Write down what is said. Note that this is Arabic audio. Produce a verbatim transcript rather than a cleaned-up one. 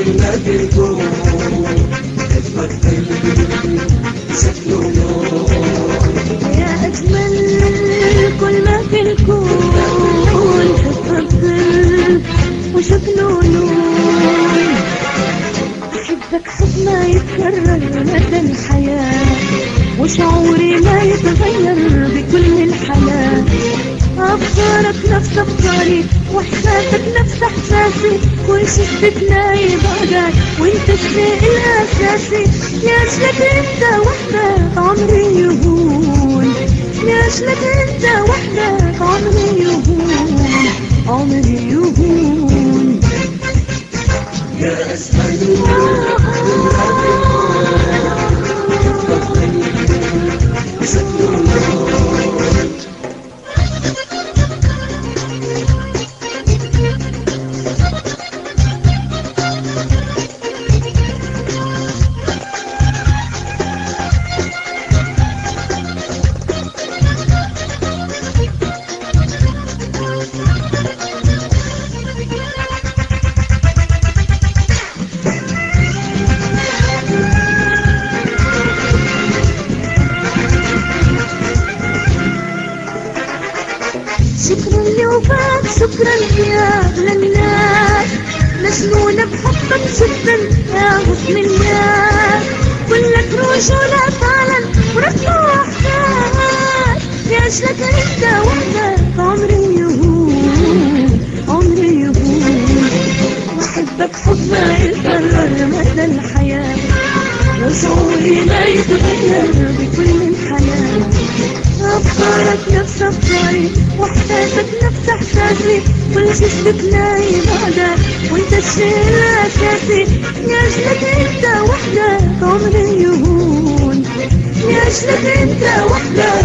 ما في الكون حبك قلبي شكله نور. يا أجمل كل ما في الكون حبك قلب وشكله نور. أحبك حب ما يتكرر مدى الحياة وشعوري ما يتغير بكل الحياة. أفكارك نفس أفكاري وإحساسك نفس إحساسي كل شي بتلاقي بعدك وإنت الشيء الأساسي. ليش لك أنت وحدك عمري يهون، ليش لك أنت وحدك عمري يهون، عمري يهون. يا أجمل شكله نور. شكرا لوفاك شكرا يا أغلى الناس، مجنونة بحبك جدا يا غصن الناس. كلك رجولة فعلا ورسمة وإحساس. ليش لك أنت وحدك عمري يهون، عمري يهون. وأحبك حب ما يتكرر مدى الحياة وشعوري ما يتغير بكل الحياة. أفكارك نفس أفكاري وإحساسك نفس إحساسي كل شي بتلاقي بعدك وإنت الشيء الأساسي. ليش لك أنت وحدك عمري يهون، ليش لك أنت وحدك